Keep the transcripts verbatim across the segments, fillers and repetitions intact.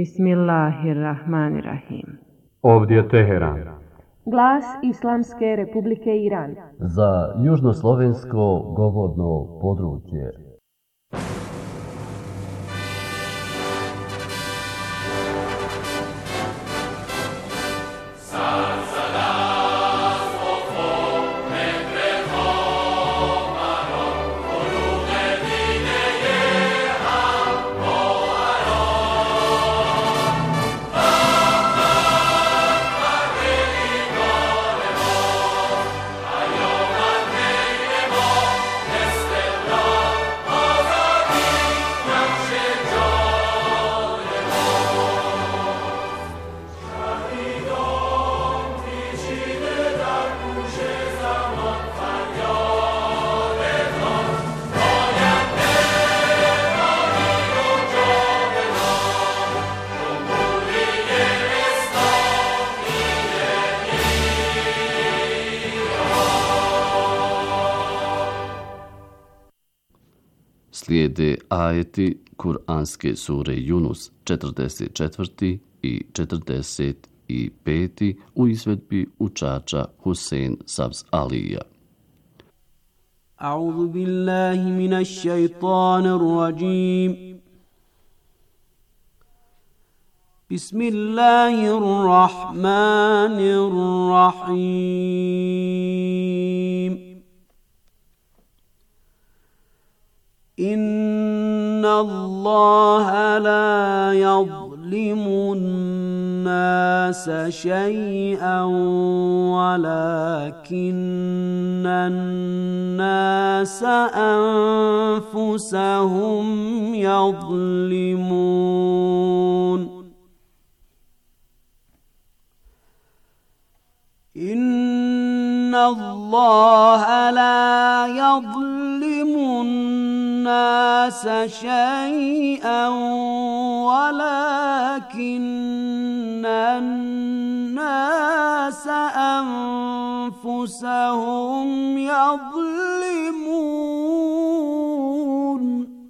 Bismillahirrahmanirrahim. Ovdje je Teheran. Glas Islamske Republike Iran. Za južnoslovensko govorno područje. Slijede ajeti Kur'anske sure Yunus četrdeset četvrti i četrdeset peti u izvedbi učača Husein Sabz Alija. A'udhu billahi minash shaitanir rajim. Bismillahirrahmanirrahim. إن الله لا يظلم الناس شيئا ولكن الناس أنفسهم يظلمون إن الله لا يظلم الناس شيئا ولكن الناس أنفسهم يظلمون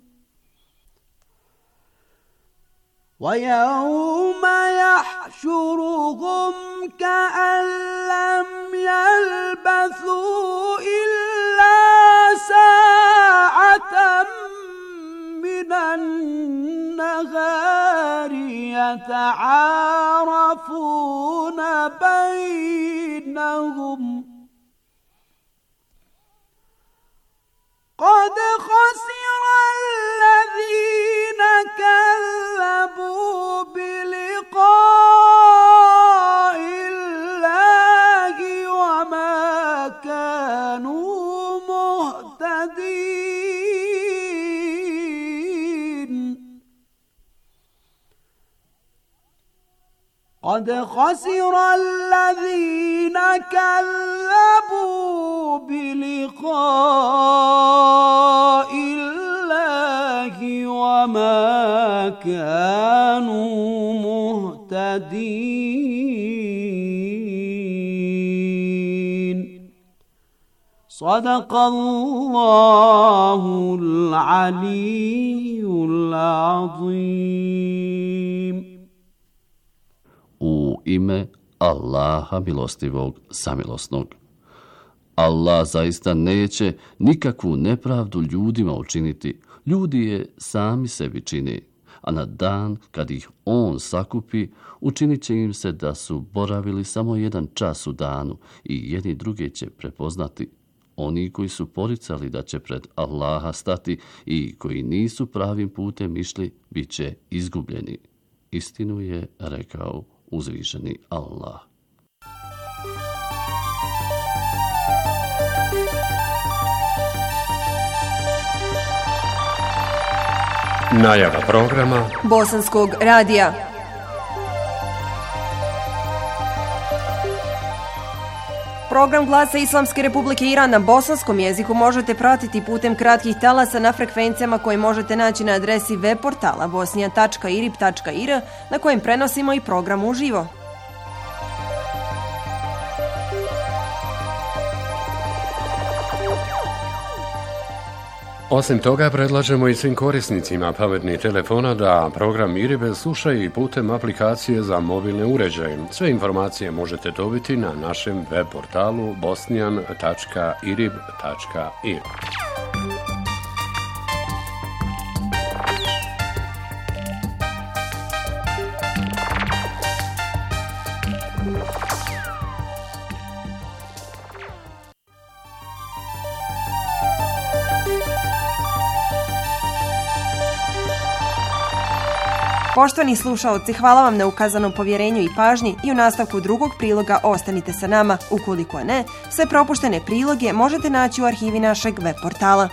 ويوم يحشرهم كأن لم يلبثوا إلا ساعة من النهار يتعارفون بينهم قد خسر الذين كذبوا بلقاء الله وما كانوا مهتدين قد خسر الذين كذبوا بلقاء الله وما كانوا مهتدين صدق الله العلي العظيم. U ime Allaha milostivog samilosnog. Allah zaista neće nikakvu nepravdu ljudima učiniti. Ljudi je sami sebi čini, a na dan kad ih on sakupi, učinit će im se da su boravili samo jedan čas u danu i jedni druge će prepoznati. Oni koji su poricali da će pred Allaha stati i koji nisu pravim putem išli, bit će izgubljeni. Istinu je rekao uzvišeni Allah. Najava programa Bosanskog radija. Program Glasa Islamske Republike Iran na bosanskom jeziku možete pratiti putem kratkih talasa na frekvencijama koje možete naći na adresi web portala bosnija tačka irib tačka ir na kojem prenosimo i program uživo. Osim toga, predlažemo i svim korisnicima pametnih telefona da program I R I B slušaju i putem aplikacije za mobilne uređaje. Sve informacije možete dobiti na našem web portalu bosnijan tačka irib tačka ir. Poštovani slušaoci, hvala vam na ukazanom povjerenju i pažnji i u nastavku drugog priloga ostanite sa nama. Ukoliko ne, sve propuštene priloge možete naći u arhivi našeg web portala.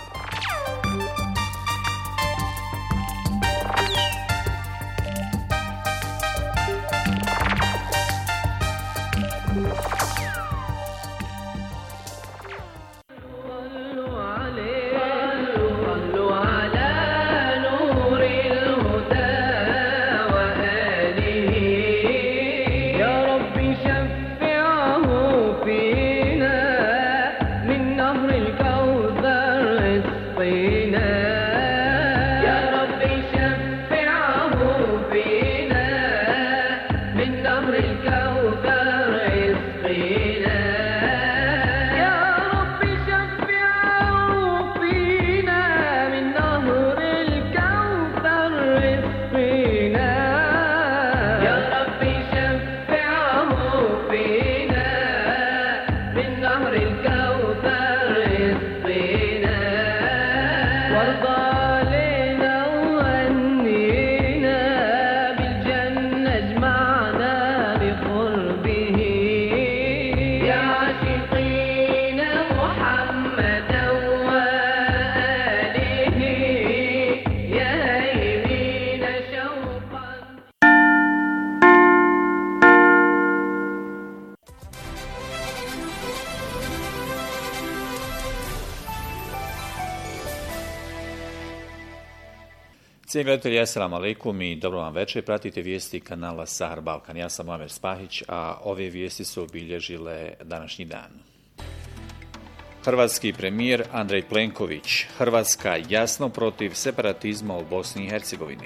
Cijenjeni gledatelji, assalamu alaikum i dobro vam večer. Pratite vijesti kanala Sahar Balkan. Ja sam Muamer Spahić, a ove vijesti su obilježile današnji dan. Hrvatski premijer Andrej Plenković. Hrvatska jasno protiv separatizma u Bosni i Hercegovini.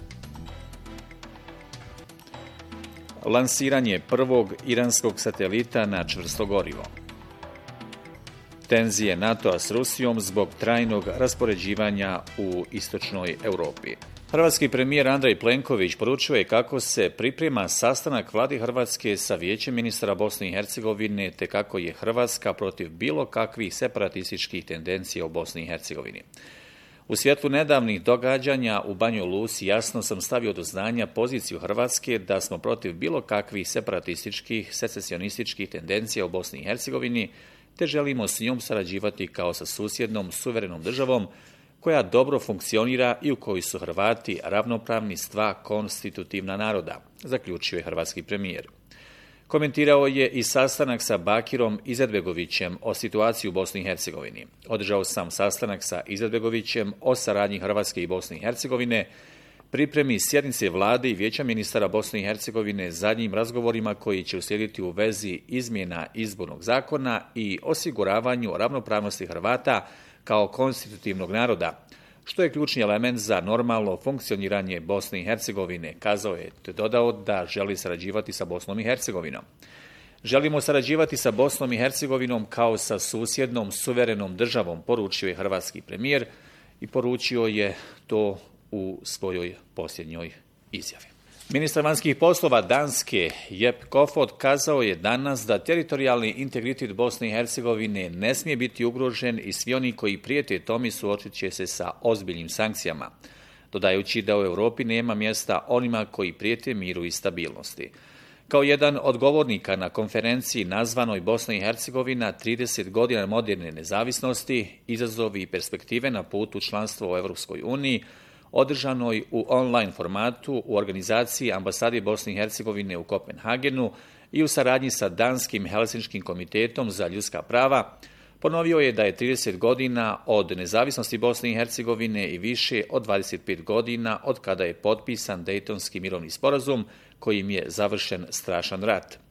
Lansiranje prvog iranskog satelita na čvrsto gorivo. Tenzije NATO-a s Rusijom zbog trajnog raspoređivanja u istočnoj Europi. Hrvatski premijer Andrej Plenković poručio je kako se priprema sastanak vlade Hrvatske sa Vijećem ministara Bosne i Hercegovine, te kako je Hrvatska protiv bilo kakvih separatističkih tendencija u Bosni i Hercegovini. U svjetlu nedavnih događanja u Banjoj Luci jasno sam stavio do znanja poziciju Hrvatske da smo protiv bilo kakvih separatističkih, secesionističkih tendencija u Bosni i Hercegovini, te želimo s njom sarađivati kao sa susjednom, suverenom državom koja dobro funkcionira i u kojoj su Hrvati ravnopravni s dva konstitutivna naroda, zaključio je hrvatski premijer. Komentirao je i sastanak sa Bakirom Izetbegovićem o situaciji u Bosni i Hercegovini. Održao sam sastanak sa Izetbegovićem o saradnji Hrvatske i Bosne i Hercegovine, pripremi sjednice vlade i Vijeća ministara Bosne i Hercegovine zadnjim razgovorima koji će uslijediti u vezi izmjena izbornog zakona i osiguravanju ravnopravnosti Hrvata kao konstitutivnog naroda, što je ključni element za normalno funkcioniranje Bosne i Hercegovine, kazao je, te dodao da želi sarađivati sa Bosnom i Hercegovinom. Želimo sarađivati sa Bosnom i Hercegovinom kao sa susjednom, suverenom državom, poručio je hrvatski premijer i poručio je to u svojoj posljednjoj izjavi. Ministar vanjskih poslova Danske Jeppe Kofod kazao je danas da teritorijalni integritet Bosne i Hercegovine ne smije biti ugrožen i svi oni koji prijete tome suočit će se sa ozbiljnim sankcijama, dodajući da u Europi nema mjesta onima koji prijete miru i stabilnosti. Kao jedan od govornika na konferenciji nazvanoj Bosna i Hercegovina trideset godina moderne nezavisnosti, izazovi i perspektive na putu članstva u Europskoj uniji, održanoj u online formatu u organizaciji Ambasade Bosne i Hercegovine u Kopenhagenu i u saradnji sa Danskim Helsinškim komitetom za ljudska prava, ponovio je da je trideset godina od nezavisnosti Bosne i Hercegovine i više od dvadeset pet godina od kada je potpisan Dejtonski mirovni sporazum kojim je završen strašan rat.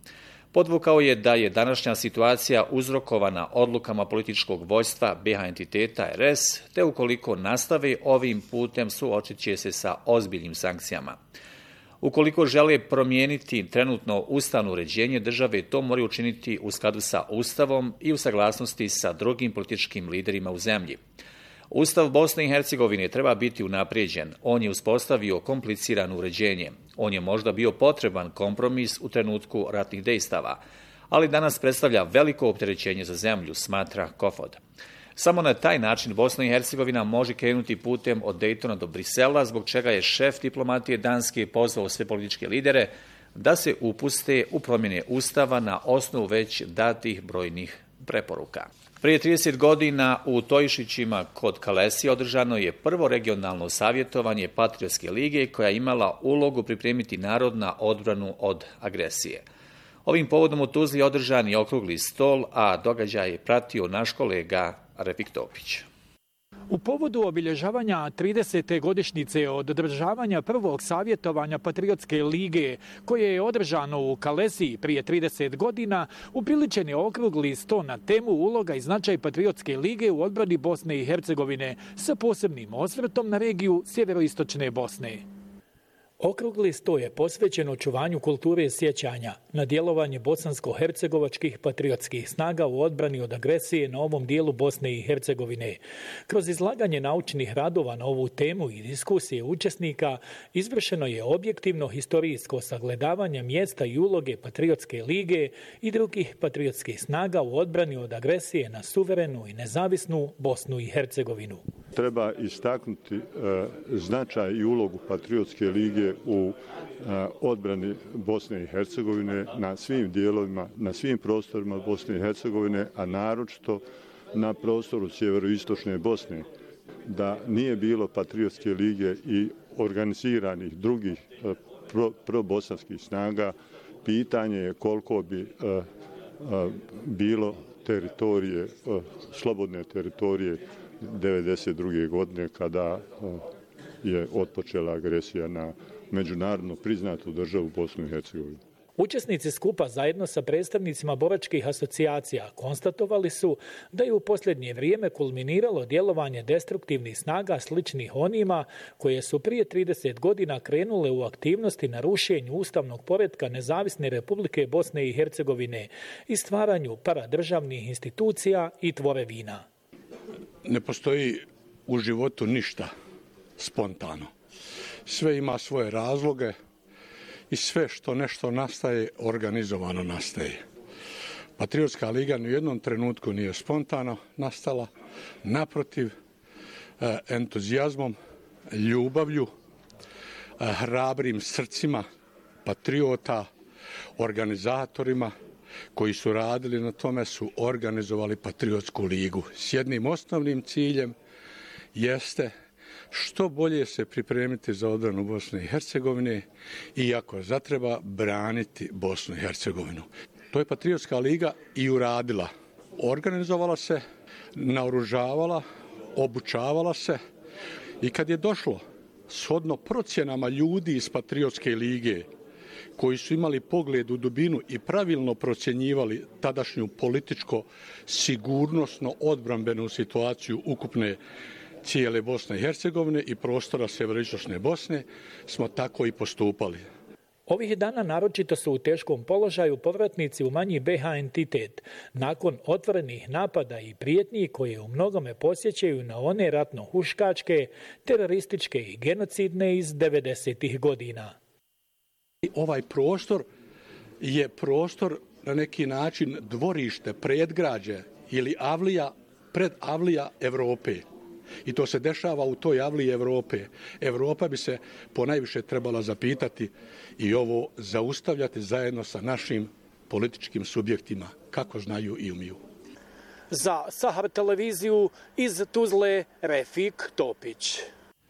Podvukao je da je današnja situacija uzrokovana odlukama političkog vođstva be ha entiteta er es, te ukoliko nastave ovim putem suočit će se sa ozbiljnim sankcijama. Ukoliko žele promijeniti trenutno ustavno uređenje države, to moraju učiniti u skladu sa Ustavom i u saglasnosti sa drugim političkim liderima u zemlji. Ustav Bosne i Hercegovine treba biti unaprijeđen. On je uspostavio komplicirano uređenje. On je možda bio potreban kompromis u trenutku ratnih dejstava, ali danas predstavlja veliko opterećenje za zemlju, smatra Kofod. Samo na taj način Bosna i Hercegovina može krenuti putem od Dejtona do Brisela, zbog čega je šef diplomatije Danske pozvao sve političke lidere da se upuste u promjene Ustava na osnovu već datih brojnih preporuka. Prije trideset godina u Tojišićima kod Kalesi održano je prvo regionalno savjetovanje Patriotske lige koja je imala ulogu pripremiti narod na odbranu od agresije. Ovim povodom u Tuzli održan je okrugli stol, a događaj je pratio naš kolega Refik Topić. U povodu obilježavanja tridesete godišnjice od održavanja prvog savjetovanja Patriotske lige, koje je održano u Kalesi prije trideset godina, upriličen je okrugli sto na temu uloga i značaj Patriotske lige u odbrani Bosne i Hercegovine sa posebnim osvrtom na regiju sjeveroistočne Bosne. Okrugli sto je posvećen očuvanju kulture sjećanja na djelovanje bosansko-hercegovačkih patriotskih snaga u odbrani od agresije na ovom dijelu Bosne i Hercegovine. Kroz izlaganje naučnih radova na ovu temu i diskusije učesnika izvršeno je objektivno historijsko sagledavanje mjesta i uloge Patriotske lige i drugih patriotskih snaga u odbrani od agresije na suverenu i nezavisnu Bosnu i Hercegovinu. Treba istaknuti e, značaj i ulogu Patriotske lige u e, odbrani Bosne i Hercegovine na svim dijelovima, na svim prostorima Bosne i Hercegovine, a naročito na prostoru sjeveroistočne Bosne. Da nije bilo Patriotske lige i organiziranih drugih e, pro, probosanskih snaga, pitanje je koliko bi e, e, bilo teritorije, e, slobodne teritorije devedeset druge godine kada je otpočela agresija na međunarodno priznatu državu Bosnu i Hercegovinu. Učesnici skupa zajedno sa predstavnicima boračkih asocijacija konstatovali su da je u posljednje vrijeme kulminiralo djelovanje destruktivnih snaga sličnih onima koje su prije trideset godina krenule u aktivnosti na rušenju ustavnog poretka Nezavisne Republike Bosne i Hercegovine i stvaranju paradržavnih institucija i tvorevina. Ne postoji u životu ništa spontano. Sve ima svoje razloge i sve što nešto nastaje, organizovano nastaje. Patriotska liga ni u jednom trenutku nije spontano nastala, naprotiv, entuzijazmom, ljubavlju, hrabrim srcima patriota, organizatorima koji su radili na tome su organizovali Patriotsku ligu s jednim osnovnim ciljem jeste što bolje se pripremiti za odbranu Bosne i Hercegovine i ako zatreba braniti Bosnu i Hercegovinu. To je Patriotska liga i uradila. Organizovala se, naoružavala, obučavala se i kad je došlo shodno procjenama ljudi iz Patriotske lige koji su imali pogled u dubinu i pravilno procjenjivali tadašnju političko sigurnosno odbrambenu situaciju ukupne cijele Bosne i Hercegovine i prostora sjeveroistočne Bosne, smo tako i postupali. Ovih dana naročito su u teškom položaju povratnici u manji be ha entitet, nakon otvorenih napada i prijetnji koje u mnogome posjećaju na one ratno-huškačke, terorističke i genocidne iz devedesetih godina. Ovaj prostor je prostor na neki način dvorište, predgrađe ili avlija, predavlija Europe. I to se dešava u toj avliji Europe. Europa bi se ponajviše trebala zapitati i ovo zaustavljati zajedno sa našim političkim subjektima, kako znaju i umiju. Za Sahar televiziju iz Tuzle, Refik Topić.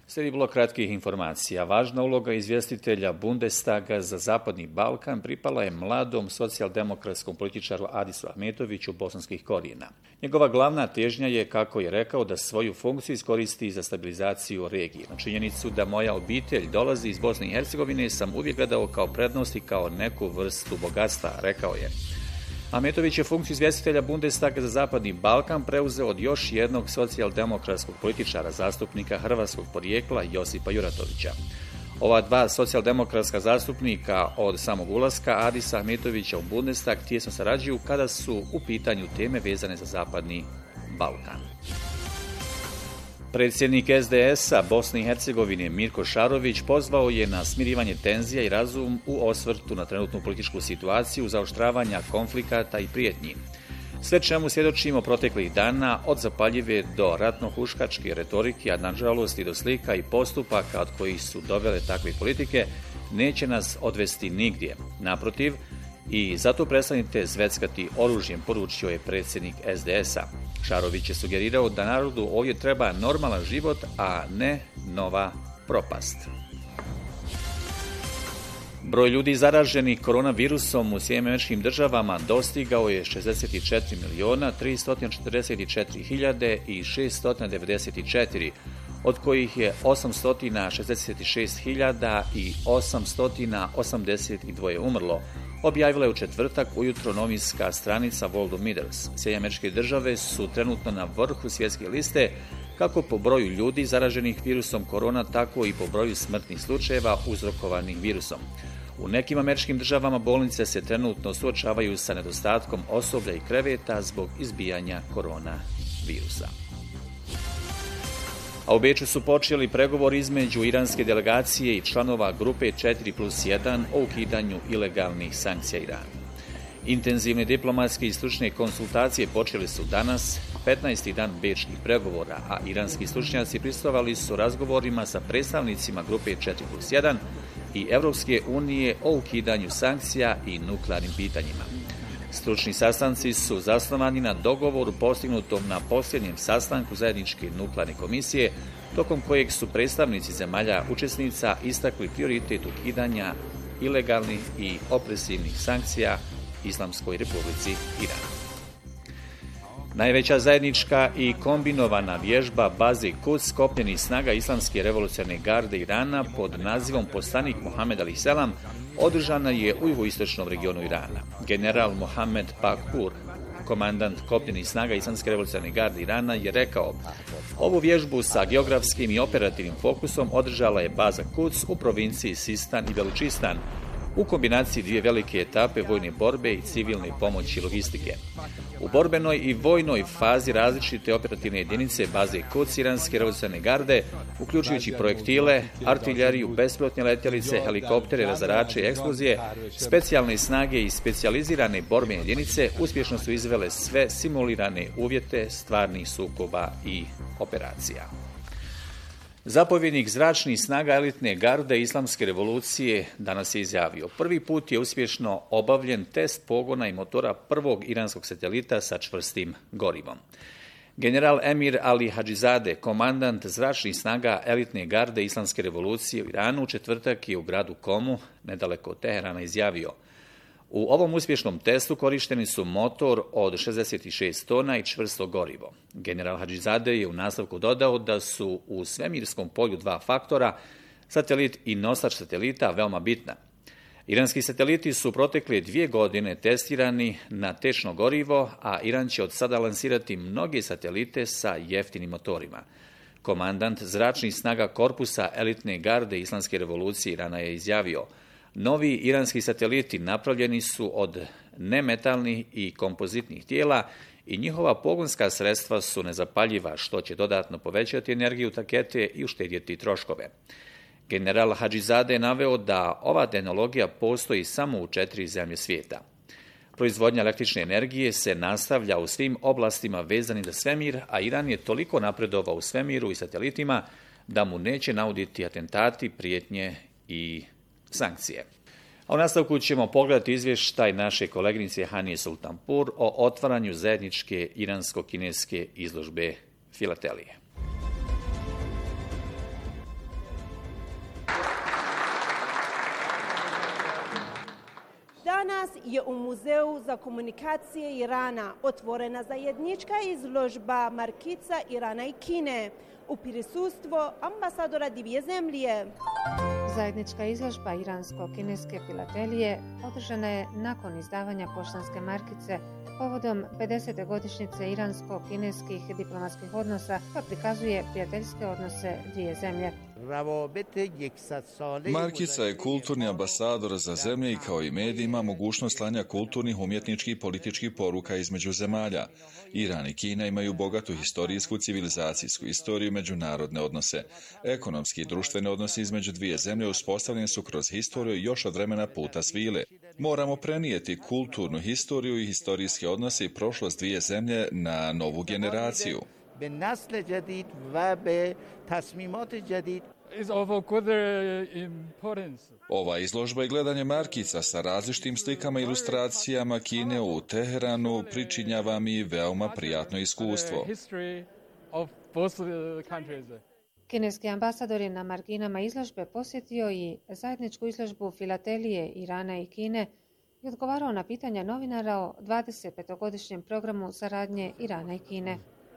Slijedi blok kratkih informacija. Važna uloga izvjestitelja Bundestaga za Zapadni Balkan pripala je mladom socijaldemokratskom političaru Adisu Ahmetoviću bosanskih korijena. Njegova glavna težnja je, kako je rekao, da svoju funkciju iskoristi za stabilizaciju regije. Na činjenicu da moja obitelj dolazi iz Bosne i Hercegovine sam uvijek gledao kao prednost i kao neku vrstu bogatstva, rekao je. Ahmetović je funkciju izvjestitelja Bundestaga za Zapadni Balkan preuzeo od još jednog socijaldemokratskog političara, zastupnika hrvatskog porijekla Josipa Juratovića. Ova dva socijaldemokratska zastupnika od samog ulaska Adisa Ahmetovića u Bundestag tijesno sarađuju kada su u pitanju teme vezane za Zapadni Balkan. Predsjednik es de es-a Bosne i Hercegovine Mirko Šarović pozvao je na smirivanje tenzija i razum u osvrtu na trenutnu političku situaciju, zaoštravanja konflikata i prijetnji. Sve čemu svjedočimo proteklih dana, od zapaljive do ratno-huškačke retorike, a nažalost i do slika i postupaka od kojih su dovele takve politike, neće nas odvesti nigdje. Naprotiv, i zato prestanite zveckati oružjem, poručio je predsjednik es de es-a. Šarović je sugerirao da narodu ovdje treba normalan život, a ne nova propast. Broj ljudi zaraženih koronavirusom u Sjedinjenim Američkim Državama dostigao je šezdeset četiri milijuna tristo četrdeset četiri hiljade šeststo devedeset četiri, od kojih je osamsto šezdeset šest hiljada osamsto osamdeset dva umrlo, objavila je u četvrtak ujutro novinska stranica Worldometers. Sjedinjene Američke Države su trenutno na vrhu svjetske liste kako po broju ljudi zaraženih virusom korona, tako i po broju smrtnih slučajeva uzrokovanih virusom. U nekim američkim državama bolnice se trenutno suočavaju sa nedostatkom osoblja i kreveta zbog izbijanja korona virusa. A u Beču su počeli pregovori između iranske delegacije i članova grupe četiri plus jedan o ukidanju ilegalnih sankcija Iranu. Intenzivne diplomatske i stručne konsultacije počeli su danas, petnaesti dan bečkih pregovora, a iranski stručnjaci prisustvovali su razgovorima sa predstavnicima grupe četiri plus jedan i Evropske unije o ukidanju sankcija i nuklearnim pitanjima. Stručni sastanci su zasnovani na dogovoru postignutom na posljednjem sastanku zajedničke nuklearne komisije, tokom kojeg su predstavnici zemalja učesnica istakli prioritet ukidanja ilegalnih i opresivnih sankcija Islamskoj Republici Iran. Najveća zajednička i kombinovana vježba baze Quds kopnenih snaga Islamske revolucionarne garde Irana pod nazivom Poslanik Mohamed alejhi selam održana je u jugoistočnom regionu Irana. General Mohamed Pakpur, komandant kopnenih snaga Islamske revolucionarne garde Irana, je rekao: ovu vježbu sa geografskim i operativnim fokusom održala je baza Quds u provinciji Sistan i Belučistan, u kombinaciji dvije velike etape vojne borbe i civilne pomoći i logistike. U borbenoj i vojnoj fazi različite operativne jedinice baze Quds iranske revolucionarne garde, uključujući projektile, artiljeriju, bespilotne letjelice, helikoptere, razarače i eksplozije, specijalne snage i specijalizirane borbene jedinice uspješno su izvele sve simulirane uvjete stvarnih sukoba i operacija. Zapovjednik zračnih snaga elitne garde Islamske revolucije danas je izjavio: prvi put je uspješno obavljen test pogona i motora prvog iranskog satelita sa čvrstim gorivom. General Emir Ali Hadžizade, komandant zračnih snaga elitne garde Islamske revolucije u Iranu, u četvrtak je u gradu Komu, nedaleko od Teherana, izjavio: u ovom uspješnom testu korišteni su motor od šezdeset šest tona i čvrsto gorivo. General Hadžizade je u nastavku dodao da su u svemirskom polju dva faktora, satelit i nosač satelita, veoma bitna. Iranski sateliti su protekle dvije godine testirani na tečno gorivo, a Iran će od sada lansirati mnoge satelite sa jeftinim motorima. Komandant zračnih snaga korpusa elitne garde Islamske revolucije Irana je izjavio: novi iranski sateliti napravljeni su od nemetalnih i kompozitnih tijela i njihova pogonska sredstva su nezapaljiva, što će dodatno povećati energiju rakete i uštedjeti troškove. General Hadžizade je naveo da ova tehnologija postoji samo u četiri zemlje svijeta. Proizvodnja električne energije se nastavlja u svim oblastima vezanim za svemir, a Iran je toliko napredovao u svemiru i satelitima da mu neće nauditi atentati, prijetnje i sankcije. A u nastavku ćemo pogledati izvještaj naše koleginice Hanije Sultanpur o otvaranju zajedničke iransko-kineske izložbe filatelije. je u Muzeju za komunikacije Irana otvorena zajednička izložba markica Irana i Kine u prisustvu ambasadora dvije zemlje. Zajednička izložba iransko-kineske filatelije održana je nakon izdavanja poštanske markice povodom pedesete godišnjice iransko-kineskih diplomatskih odnosa koja prikazuje prijateljske odnose dvije zemlje. Markica je kulturni ambasador za zemlje i kao i medij ima mogućnost slanja kulturnih, umjetničkih i političkih poruka između zemalja. Iran i Kina imaju bogatu historijsku, civilizacijsku istoriju i međunarodne odnose. Ekonomski i društveni odnosi između dvije zemlje uspostavljeni su kroz historiju još od vremena puta svile. Moramo prenijeti kulturnu historiju i historijske odnose i prošlost dvije zemlje na novu generaciju. Ova izložba i gledanje markica sa različitim slikama i ilustracijama Kine u Teheranu pričinjava mi veoma prijatno iskustvo. Kineski ambasador je na marginama izložbe posjetio i zajedničku izložbu filatelije Irana i Kine i odgovarao na pitanja novinara o dvadeset petogodišnjem programu saradnje Irana i Kine.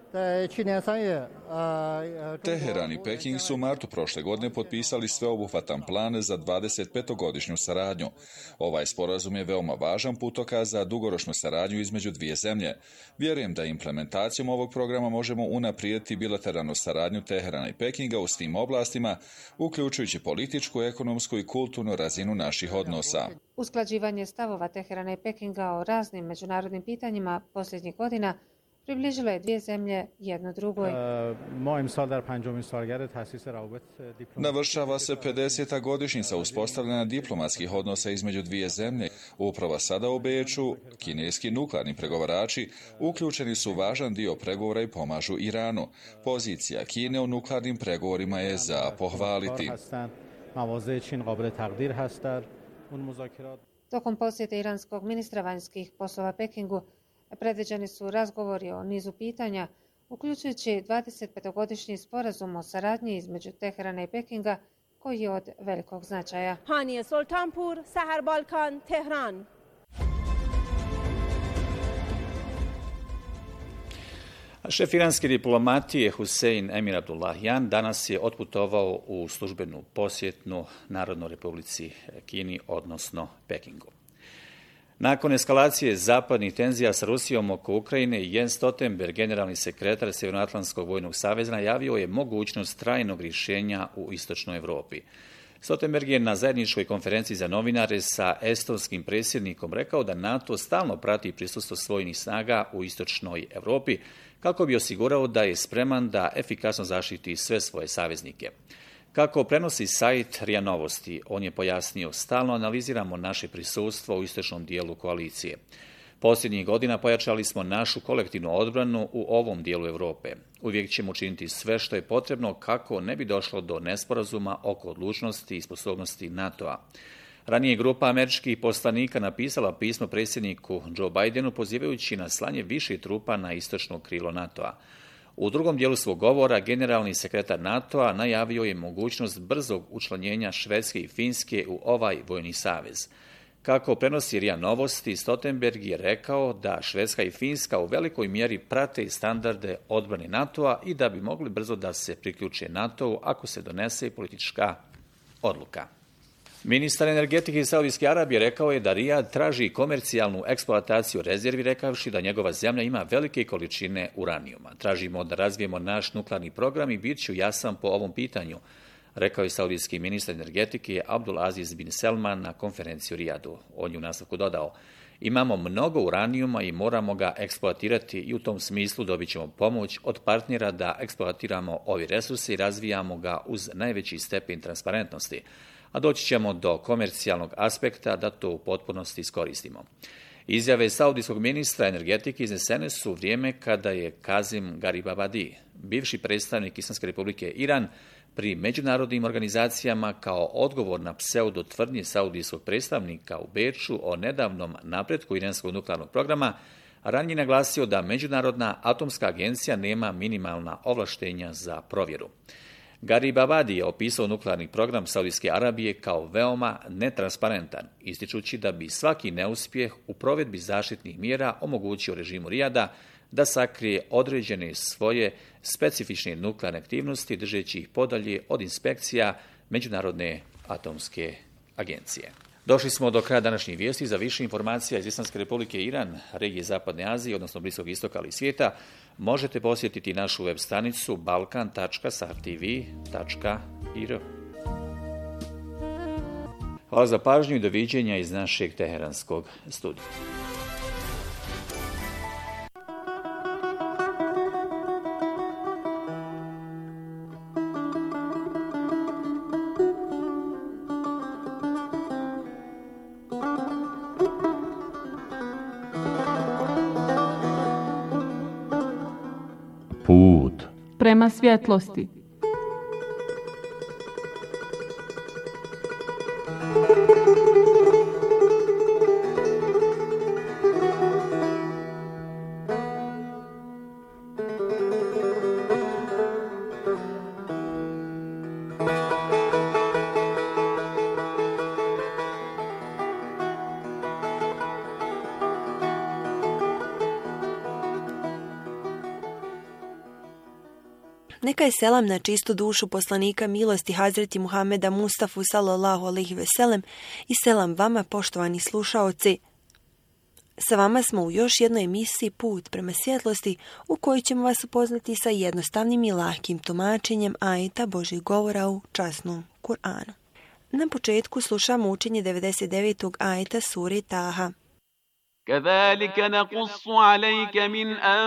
Teheran i Peking su u martu prošle godine potpisali sveobuhvatan plan za dvadeset petogodišnju saradnju. Ovaj sporazum je veoma važan putokaz za dugoročnu saradnju između dvije zemlje. Vjerujem da implementacijom ovog programa možemo unaprijediti bilateralnu saradnju Teherana i Pekinga u svim oblastima, uključujući političku, ekonomsku i kulturnu razinu naših odnosa. Usklađivanje stavova Teherana i Pekinga o raznim međunarodnim pitanjima posljednjih godina približilo je dvije zemlje jedno drugoj. Navršava se pedeseta godišnjica uspostavljanja diplomatskih odnosa između dvije zemlje. Upravo sada u Beču kineski nuklearni pregovarači uključeni su u važan dio pregovora i pomažu Iranu. Pozicija Kine u nuklearnim pregovorima je za pohvaliti. Tokom posjete iranskog ministra vanjskih poslova Pekingu predviđeni su razgovori o nizu pitanja, uključujući dvadeset petogodišnji sporazum o saradnji između Teherana i Pekinga, koji je od velikog značaja. Haniye Sultanpur, Sahar Balkan, Tehran. Šef iranske diplomatije Husein Emir Abdullahian danas je otputovao u službenu posjetnu Narodnoj Republici Kini, odnosno Pekingu. Nakon eskalacije zapadnih tenzija sa Rusijom oko Ukrajine, Jens Stoltenberg, generalni sekretar Sjevernoatlantskog vojnog saveza, najavio je mogućnost trajnog rješenja u istočnoj Europi. Stoltenberg je na zajedničkoj konferenciji za novinare sa estonskim predsjednikom rekao da NATO stalno prati prisustvo vojnih snaga u istočnoj Europi kako bi osigurao da je spreman da efikasno zaštiti sve svoje saveznike. Kako prenosi sajt R I A Novosti, on je pojasnio: stalno analiziramo naše prisustvo u istočnom dijelu koalicije. Posljednjih godina pojačali smo našu kolektivnu odbranu u ovom dijelu Europe. Uvijek ćemo učiniti sve što je potrebno kako ne bi došlo do nesporazuma oko odlučnosti i sposobnosti NATO-a. Ranije je grupa američkih poslanika napisala pismo predsjedniku Joe Bidenu pozivajući na slanje više trupa na istočno krilo NATO-a. U drugom dijelu svog govora generalni sekretar NATO-a najavio je mogućnost brzog učlanjenja Švedske i Finske u ovaj vojni savez. Kako prenosi R I A Novosti, Stoltenberg je rekao da Švedska i Finska u velikoj mjeri prate standarde odbrane NATO-a i da bi mogli brzo da se priključe NATO-u ako se donese politička odluka. Ministar energetike iz Saudijske Arabije rekao je da Rijad traži komercijalnu eksploataciju rezervi, rekavši da njegova zemlja ima velike količine uranijuma. Tražimo da razvijemo naš nuklearni program i bit ću jasan po ovom pitanju, rekao je saudijski ministar energetike Abdul Aziz bin Selman na konferenciji u Rijadu. On je u nastavku dodao: imamo mnogo uranijuma i moramo ga eksploatirati i u tom smislu dobit ćemo pomoć od partnera da eksploatiramo ovi resurse i razvijamo ga uz najveći stepen transparentnosti, a doći ćemo do komercijalnog aspekta da to u potpunosti iskoristimo. Izjave saudijskog ministra energetike iznesene su u vrijeme kada je Kazim Garibabadi, bivši predstavnik Islamske republike Iran, pri međunarodnim organizacijama kao odgovor na pseudo tvrdnje saudijskog predstavnika u Beču o nedavnom napretku iranskog nuklearnog programa, ranije naglasio da Međunarodna atomska agencija nema minimalna ovlaštenja za provjeru. Garib Abadi je opisao nuklearni program Saudijske Arabije kao veoma netransparentan, ističući da bi svaki neuspjeh u provedbi zaštitnih mjera omogućio režimu Rijada da sakrije određene svoje specifične nuklearne aktivnosti, držeći ih podalje od inspekcija Međunarodne atomske agencije. Došli smo do kraja današnjih vijesti. Za više informacija iz Islamske Republike Iran, regije Zapadne Azije, odnosno Bliskog istoka ali i svijeta, možete posjetiti našu web stranicu balkan tačka sartv tačka ir. Hvala za pažnju i doviđenja iz našeg teheranskog studija. Put prema svjetlosti. Neka je selam na čistu dušu poslanika milosti Hazreti Muhameda Mustafa sallallahu alejhi ve sellem i selam vama, poštovani slušaoci. Sa vama smo u još jednoj emisiji Put prema svjetlosti, u kojoj ćemo vas upoznati sa jednostavnim i lahkim tumačenjem ajeta Božjeg govora u časnom Kur'anu. Na početku slušamo učenje devedeset devetog ajeta sure Taha. كذلك نقص عليك من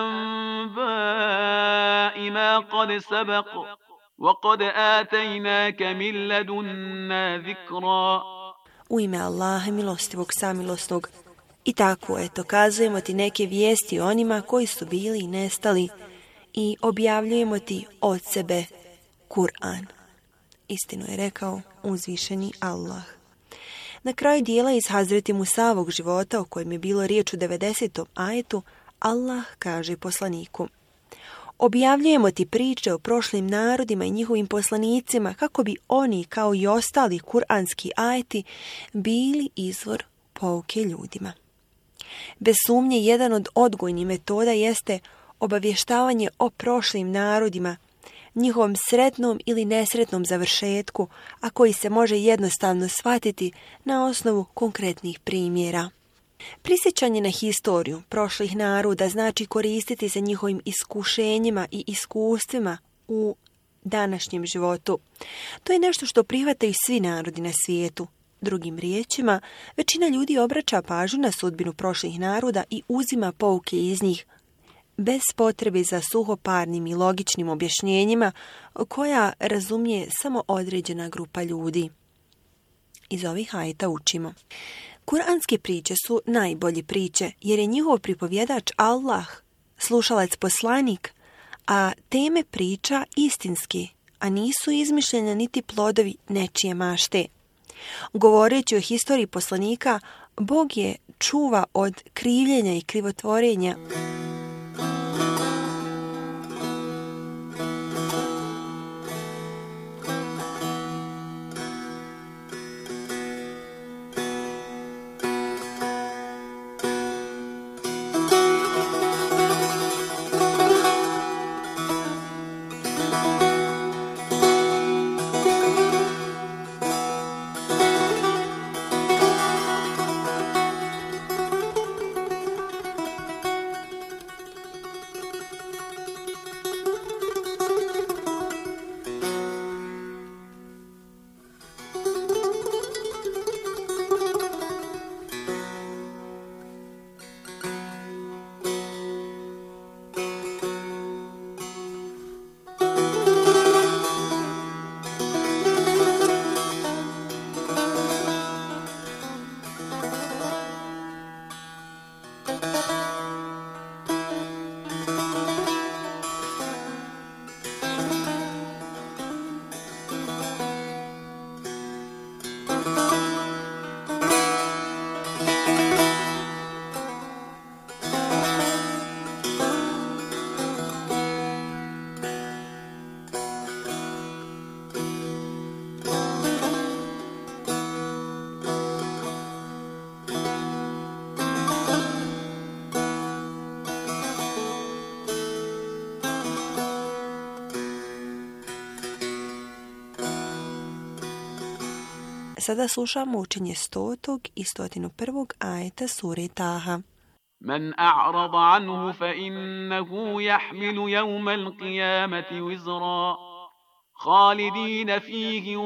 أنباء ما قد سبق وقد آتيناك من لدنا ذكرا. U ime Allaha milostivog samilosnog. I tako, eto, kazujemo ti neke vijesti onima koji su bili i nestali i objavljujemo ti od sebe Kur'an. Istinu je rekao uzvišeni Allah. Na kraju dijela iz Hazreti Musavog života, o kojem je bilo riječ u devedesetom ajetu, Allah kaže poslaniku: objavljujemo ti priče o prošlim narodima i njihovim poslanicima kako bi oni, kao i ostali kuranski ajeti, bili izvor pouke ljudima. Bez sumnje, jedan od odgojnih metoda jeste obavještavanje o prošlim narodima, njihovom sretnom ili nesretnom završetku, a koji se može jednostavno shvatiti na osnovu konkretnih primjera. Prisjećanje na historiju prošlih naroda znači koristiti se njihovim iskušenjima i iskustvima u današnjem životu. To je nešto što prihvataju svi narodi na svijetu. Drugim riječima, većina ljudi obraća pažnju na sudbinu prošlih naroda i uzima pouke iz njih, bez potrebe za suhoparnim i logičnim objašnjenjima koja razumije samo određena grupa ljudi. Iz ovih ajeta učimo: kuranske priče su najbolje priče, jer je njihov pripovjedač Allah, slušalac poslanik, a teme priča istinski, a nisu izmišljene niti plodovi nečije mašte. Govoreći o historiji poslanika, Bog je čuva od krivljenja i krivotvorenja. sada slušamo učenje stotog i stotinu prvog ajeta sure Taha. من أعرض عنه فإنه يحمل يوم القيامة وزرا خالدين فيه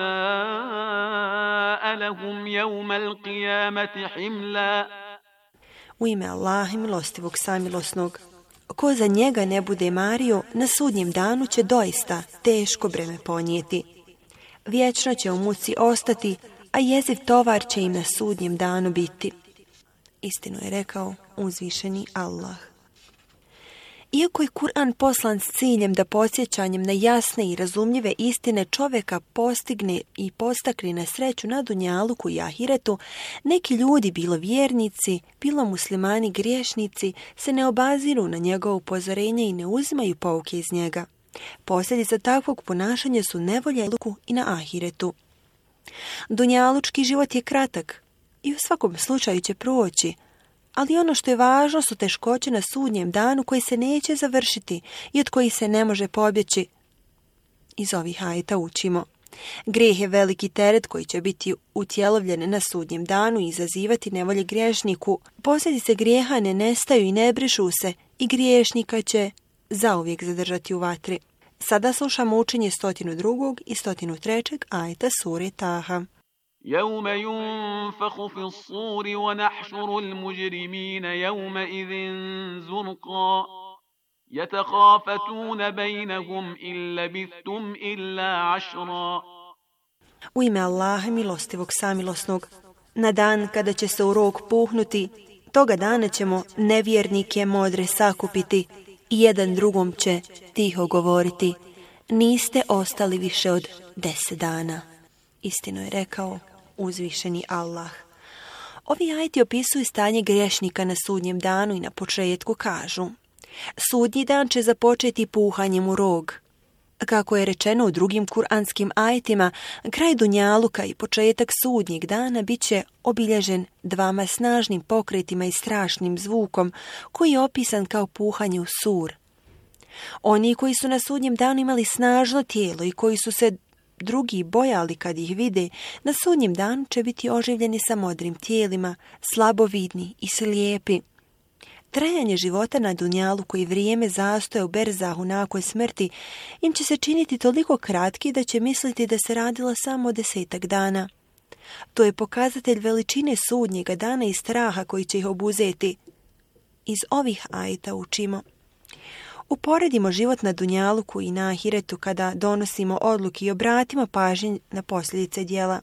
وساء لهم يوم القيامة حملا. U ime Allaha milostivog samilosnog, ko za njega ne bude mario, na sudnjem danu će doista teško breme ponijeti. Vječno će u muci ostati, a jeziv tovar će im na sudnjem danu biti. Istinu je rekao uzvišeni Allah. Iako je Kur'an poslan s ciljem da podsjećanjem na jasne i razumljive istine čovjeka postigne i postakne na sreću na dunjaluku i ahiretu, neki ljudi, bilo vjernici, bilo muslimani griješnici, se ne obaziru na njegovo upozorenje i ne uzimaju pouke iz njega. Posljedica takvog ponašanja su nevolja luku i na ahiretu. Dunjalučki život je kratak i u svakom slučaju će proći, ali ono što je važno su teškoće na sudnjem danu koji se neće završiti i od kojih se ne može pobjeći. Iz ovih ajeta učimo. Grijeh je veliki teret koji će biti utjelovljen na sudnjem danu i izazivati nevolje griješniku. Posljedice grijeha ne nestaju i ne brišu se i griješnika će zauvijek zadržati u vatri. Sada slušamo učenje stotinu drugog i stotinu trećeg ajeta sure Taha. يوم ينفخ في الصور ونحشر المجرمين يومئذ زرقا يتخافتون بينهم إن لبثتم إلا عشرا. U ime Allaha milostivog samilosnog, na dan kada će se u rog puhnuti, toga dana ćemo nevjernike modre sakupiti i jedan drugom će tiho govoriti: niste ostali više od deset dana. Istinu je rekao uzvišeni Allah. Ovi ajeti opisuju stanje griješnika na sudnjem danu i na početku kažu: sudnji dan će započeti puhanjem u rog. Kako je rečeno u drugim kuranskim ajetima, kraj dunjaluka i početak sudnjeg dana bit će obilježen dvama snažnim pokretima i strašnim zvukom koji je opisan kao puhanje u sur. Oni koji su na sudnjem danu imali snažno tijelo i koji su se drugi bojali kad ih vide, na sudnjem danu će biti oživljeni sa modrim tijelima, slabovidni i slijepi. Trajanje života na dunjalu koji vrijeme zastoje u berzahu nakon smrti im će se činiti toliko kratki da će misliti da se radilo samo desetak dana. To je pokazatelj veličine sudnjega dana i straha koji će ih obuzeti. Iz ovih ajeta učimo. Uporedimo život na dunjaluku i na ahiretu kada donosimo odluke i obratimo pažnju na posljedice djela.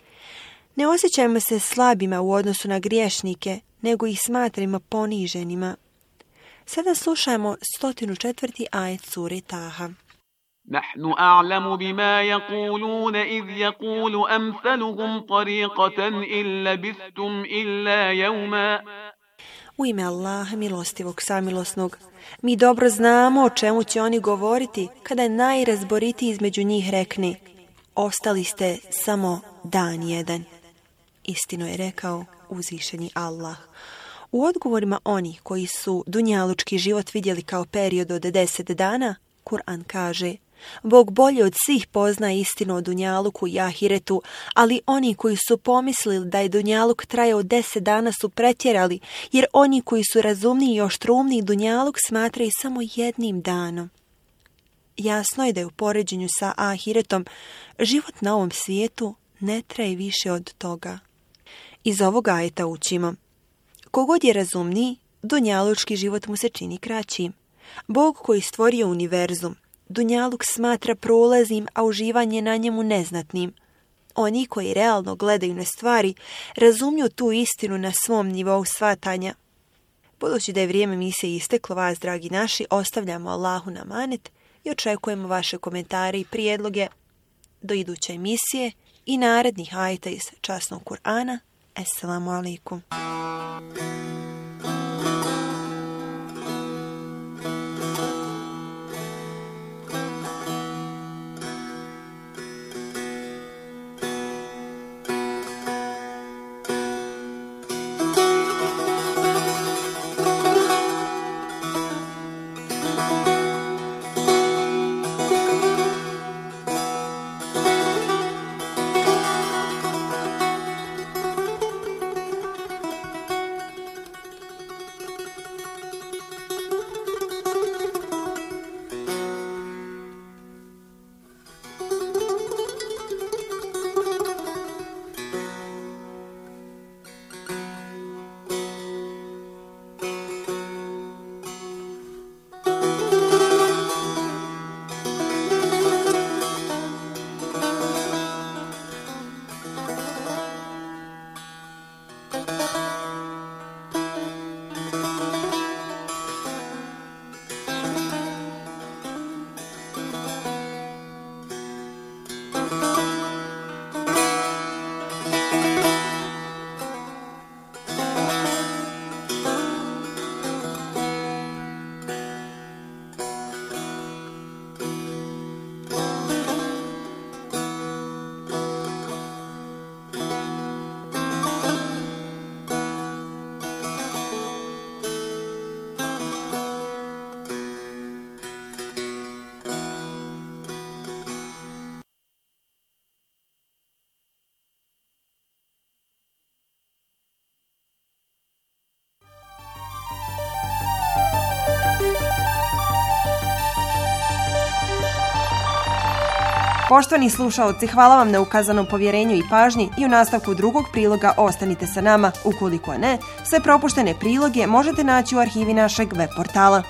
Ne osjećajmo se slabima u odnosu na griješnike, nego ih smatramo poniženima. Sada slušajmo stotinu četvrti ajet sure Taha. نحن أعلم بما يقولون إذ يقول أمثلهم طريقة إن لبثتم إلا يوما. U ime Allaha milostivog samilosnog, mi dobro znamo o čemu će oni govoriti kada najrazboritiji između njih rekne: ostali ste samo dan jedan. Istinu je rekao uzvišeni Allah. U odgovorima oni koji su dunjalučki život vidjeli kao period od deset dana, Kur'an kaže: Bog bolje od svih pozna istinu o dunjaluku i ahiretu, ali oni koji su pomislili da je dunjaluk trajao deset dana su pretjerali, jer oni koji su razumniji i oštrumniji dunjaluk smatraju samo jednim danom. Jasno je da je u poređenju sa ahiretom život na ovom svijetu ne traje više od toga. Iz ovog ajeta učimo: kogod je razumniji, dunjalučki život mu se čini kraćim. Bog koji stvorio univerzum, dunjaluk smatra prolaznim, a uživanje na njemu neznatnim. Oni koji realno gledaju na stvari, razumiju tu istinu na svom nivou shvatanja. Budući da je vrijeme misije isteklo, vas, dragi naši, ostavljamo Allahu na amanet i očekujemo vaše komentare i prijedloge do iduće emisije i narednih ajeta iz časnog Kur'ana. Assalamu alaikum. Poštovani slušaoci, hvala vam na ukazanom povjerenju i pažnji i u nastavku drugog priloga ostanite sa nama. Ukoliko ne, sve propuštene priloge možete naći u arhivi našeg web portala.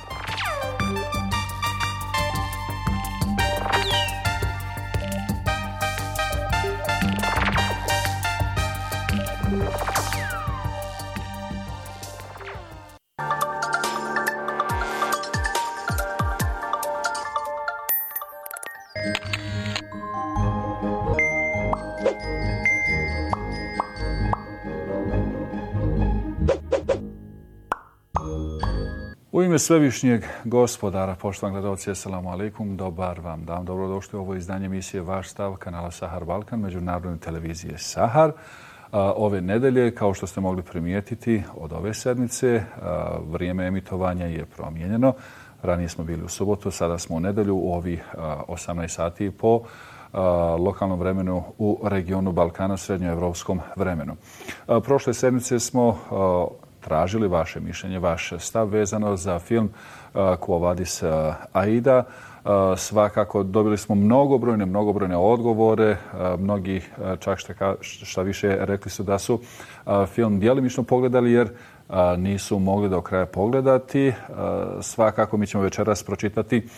U ime Svevišnjeg Gospodara, poštovani gledalci, assalamu alaikum, dobar vam dan, dobrodošli u ovo izdanje emisije Vaš stav kanala Sahar Balkan, međunarodne televizije Sahar. Ove nedelje, kao što ste mogli primijetiti od ove sedmice, vrijeme emitovanja je promijenjeno. Ranije smo bili u subotu, sada smo u nedelju u ovih osamnaest sati po lokalnom vremenu u regionu Balkana, srednjoevropskom vremenu. Prošle sedmice smo tražili vaše mišljenje, vaš stav vezano za film Quo Vadis Aida. Svakako dobili smo mnogobrojne, mnogobrojne odgovore. Mnogi čak šta više rekli su da su film djelimično pogledali jer nisu mogli do kraja pogledati. Svakako mi ćemo večeras pročitati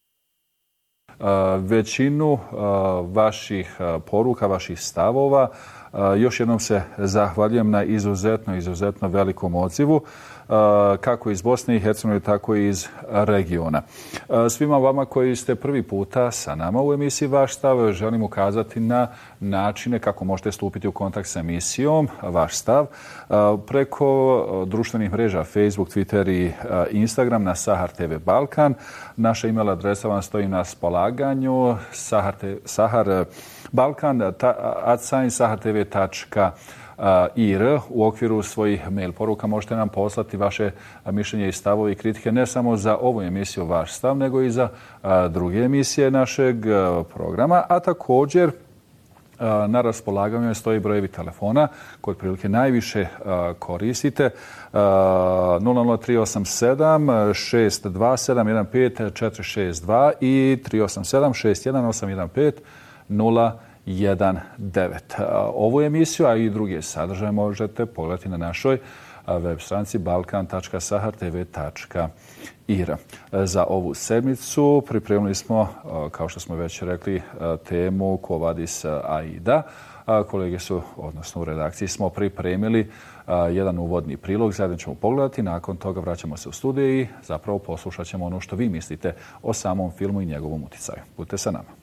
većinu vaših poruka, vaših stavova. Još jednom se zahvaljujem na izuzetno, izuzetno velikom odzivu, kako iz Bosne i Hercegovine, tako i iz regiona. Svima vama koji ste prvi puta sa nama u emisiji Vaš stav, želim ukazati na načine kako možete stupiti u kontakt sa emisijom Vaš stav preko društvenih mreža Facebook, Twitter i Instagram na Sahar te ve Balkan. Naša email adresa vam stoji na raspolaganju sahar, sahar balkan at sahar te ve tačka i r. U okviru svojih mail poruka možete nam poslati vaše mišljenje i stavovi i kritike ne samo za ovu emisiju Vaš stav, nego i za druge emisije našeg programa, a također na raspolaganju stoji brojevi telefona koji prilike najviše koristite nula nula tri osam sedam šest dva sedam jedan pet četiri šest dva i tri osam sedam šest jedan osam jedan pet nula jedan devet. Ovu emisiju, a i druge sadržaje možete pogledati na našoj web stranici balkan tačka sahar te ve tačka i r. Za ovu sedmicu pripremili smo, kao što smo već rekli, temu Quo Vadis Aida. Kolege su, odnosno u redakciji smo pripremili jedan uvodni prilog, zajedno ćemo pogledati, nakon toga vraćamo se u studiju i zapravo poslušat ćemo ono što vi mislite o samom filmu i njegovom uticaju. Budite sa nama.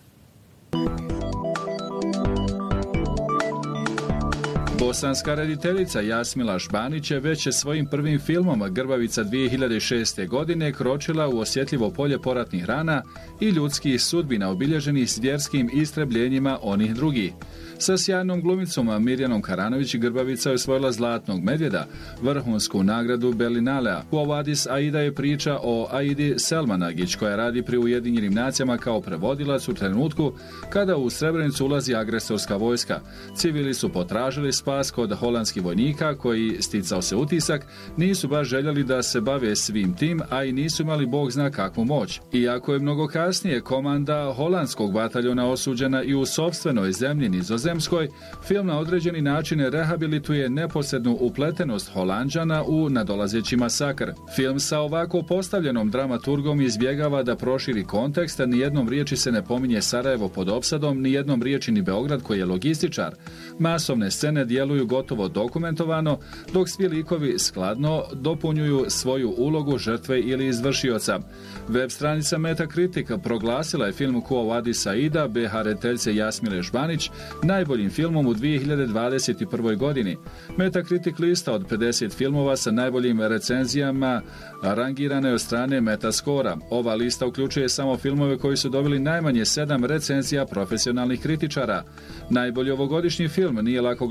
Bosanska rediteljica Jasmila Šbanić je već svojim prvim filmom Grbavica dvije hiljade šeste. godine kročila u osjetljivo polje poratnih rana i ljudskih sudbina obilježenih s vjerskim istrebljenjima onih drugih. Sa sjajnom glumicom Mirjanom Karanović Grbavica je osvojila Zlatnog medvjeda, vrhunsku nagradu Berlinalea. Quo Vadis Aida je priča o Aidi Selmanagić, koja radi pri Ujedinjenim nacijama kao prevodilac u trenutku kada u Srebrenicu ulazi agresorska vojska. Civili su potražili spas kod holandskih vojnika koji, sticao se utisak, nisu baš željeli da se bave svim tim, a i nisu imali bog zna kakvu moć. Iako je mnogo kasnije komanda holandskog bataljona osuđena i u sopstvenoj zemlji Nizozemskoj, film na određeni način rehabilituje neposrednu upletenost Holanđana u nadolazeći masakr. Film sa ovako postavljenom dramaturgom izbjegava da proširi kontekst, a nijednom riječi se ne pominje Sarajevo pod opsadom, nijednom riječi ni Beograd koji je logističar. Masovne scene djeluju gotovo dokumentovano, dok svi likovi skladno dopunjuju svoju ulogu žrtve ili izvršioca. Web stranica Metacritic proglasila je film Quo Vadis Aida be rediteljice Jasmile Šbanić najboljim filmom u dvije hiljade dvadeset prve. godini. Metacritic lista od pedeset filmova sa najboljim recenzijama rangirana je od strane Metascora. Ova lista uključuje samo filmove koji su dobili najmanje sedam recenzija profesionalnih kritičara. Najbolji ovogodišnji film nije lako gledati,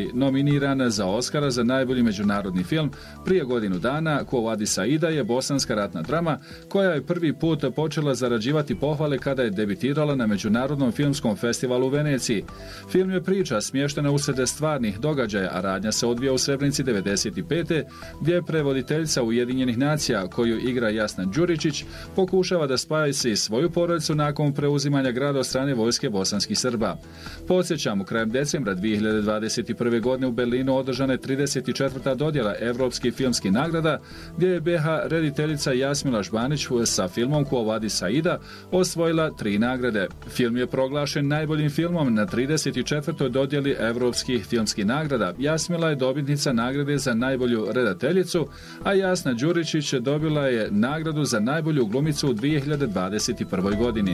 Murati, nominiran za Oscara za najbolji međunarodni film prije godinu dana. Quo Vadis Aida je bosanska ratna drama koja je prvi put počela zarađivati pohvale kada je debitirala na Međunarodnom filmskom festivalu u Veneciji. Film je priča smještena usred stvarnih događaja, a radnja se odvija u Srebrenici devedeset pete. gdje je prevoditeljica Ujedinjenih nacija, koju igra Jasna Đuričić, pokušava da spasi svoju porodicu nakon preuzimanja grada od strane vojske bosanskih Srba. Podsjećamo, krajem decembra dvije hiljade dvadeset prve. godine u Berlinu održana je trideset četvrta dodjela Evropskih filmskih nagrada, gdje je be ha rediteljica Jasmila Žbanić sa filmom Quo Vadis Aida osvojila tri nagrade. Film je proglašen najboljim filmom na trideset četvrtoj dodjeli Evropskih filmskih nagrada. Jasmila je dobitnica nagrade za najbolju redateljicu, a Jasna Đuričić dobila je nagradu za najbolju glumicu u dvije hiljade dvadeset prvoj. godini.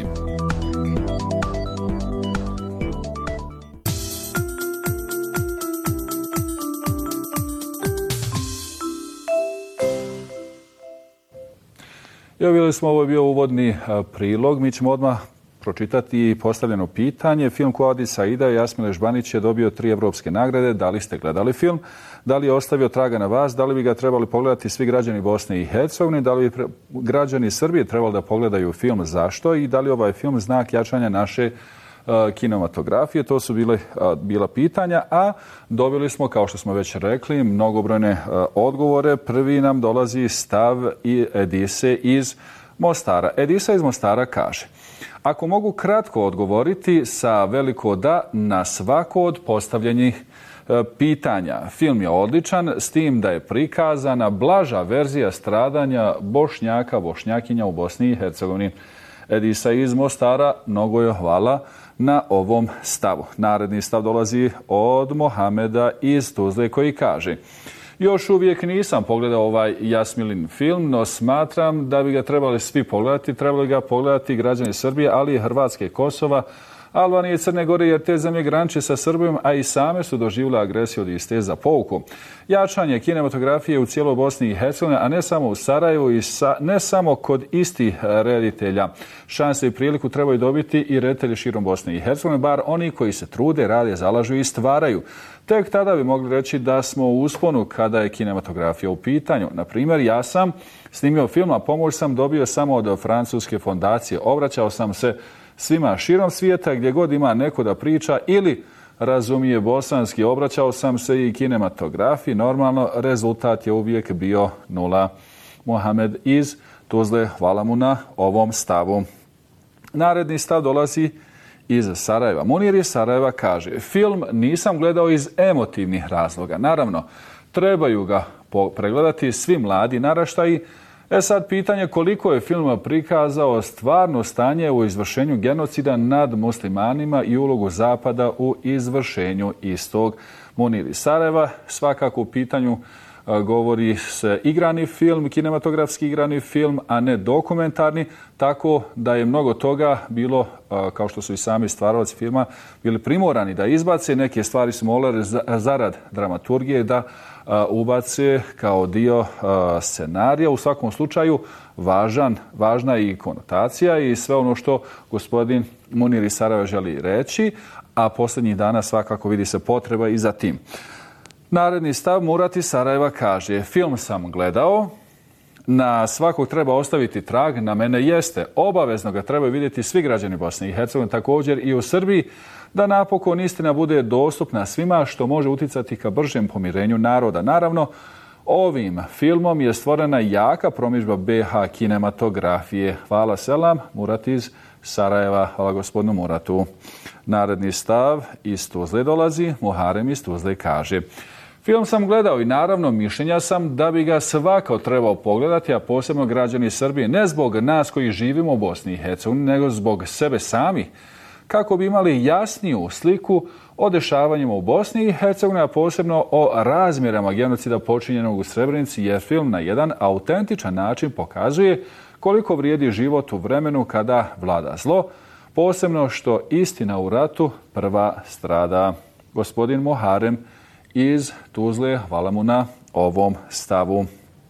Evo, vidjeli smo, ovo je bio uvodni prilog. Mi ćemo odmah pročitati postavljeno pitanje. Film Quo Vadis Aida Jasmile Žbanić je dobio tri evropske nagrade. Da li ste gledali film? Da li je ostavio traga na vas? Da li bi ga trebali pogledati svi građani Bosne i Hercegovine? Da li bi građani Srbije trebali da pogledaju film? Zašto? I da li ovaj film znak jačanja naše kinematografije? To su bile, bila pitanja, a dobili smo, kao što smo već rekli, mnogobrojne odgovore. Prvi nam dolazi stav i Edise iz Mostara. Edisa iz Mostara kaže: ako mogu kratko odgovoriti sa veliko da na svako od postavljenih pitanja. Film je odličan, s tim da je prikazana blaža verzija stradanja Bošnjaka, Bošnjakinja u Bosni i Hercegovini. Edisa iz Mostara, mnogo je hvala na ovom stavu. Naredni stav dolazi od Mohameda iz Tuzle, koji kaže: još uvijek nisam pogledao ovaj Jasmilin film, no smatram da bi ga trebali svi pogledati. Trebali ga pogledati građani Srbije, ali i Hrvatske, Kosova, Albanije i Crne Gore, jer te zemlje graniče sa Srbijom, a i same su doživjele agresiju od iste za pouku. Jačanje kinematografije u cijeloj Bosni i Hercegovini, a ne samo u Sarajevu i sa, ne samo kod istih reditelja. Šanse i priliku trebaju dobiti i reditelji širom Bosne i Hercegovine, bar oni koji se trude, rade, zalažu i stvaraju. Tek tada bi mogli reći da smo u usponu kada je kinematografija u pitanju. Na primjer, ja sam snimio film, a pomoć sam dobio samo od francuske fondacije. Obraćao sam se svima širom svijeta, gdje god ima neko da priča ili razumije bosanski. Obraćao sam se i kinematografiji. Normalno, rezultat je uvijek bio nula. Mohamed iz Tuzle, hvala mu na ovom stavu. Naredni stav dolazi iz Sarajeva. Munir iz Sarajeva kaže: film nisam gledao iz emotivnih razloga. Naravno, trebaju ga pregledati svi mladi naraštaji. E sad, pitanje koliko je film prikazao stvarno stanje u izvršenju genocida nad muslimanima i ulogu Zapada u izvršenju istog. Munir iz Sarajeva, svakako u pitanju govori se igrani film, kinematografski igrani film, a ne dokumentarni, tako da je mnogo toga bilo, kao što su i sami stvaralac filma, bili primorani da izbace. Neke stvari su morali zarad dramaturgije da ubace kao dio scenarija. U svakom slučaju važan, važna je i konotacija i sve ono što gospodin Munir iz Sarajeva želi reći, a posljednjih dana svakako vidi se potreba i za tim. Naredni stav Murat iz Sarajeva kaže: film sam gledao, na svakog treba ostaviti trag, na mene jeste. Obavezno ga trebaju vidjeti svi građani Bosne i Hercegovine, također i u Srbiji, da napokon istina bude dostupna svima, što može uticati ka bržem pomirenju naroda. Naravno, ovim filmom je stvorena jaka promidžba be ha kinematografije. Hvala selam, Murat iz Sarajeva. Hvala gospodinu Muratu. Naredni stav iz Tuzle dolazi. Muharem iz Tuzle kaže: film sam gledao i naravno mišljenja sam da bi ga svako trebao pogledati, a posebno građani Srbije, ne zbog nas koji živimo u Bosni i Hercegovini, nego zbog sebe sami, kako bi imali jasniju sliku o dešavanjima u Bosni i Hercegovini, a posebno o razmjerama genocida počinjenog u Srebrenici, jer film na jedan autentičan način pokazuje koliko vrijedi život u vremenu kada vlada zlo, posebno što istina u ratu prva strada. Gospodin Moharem iz Tuzle, hvala mu na ovom stavu.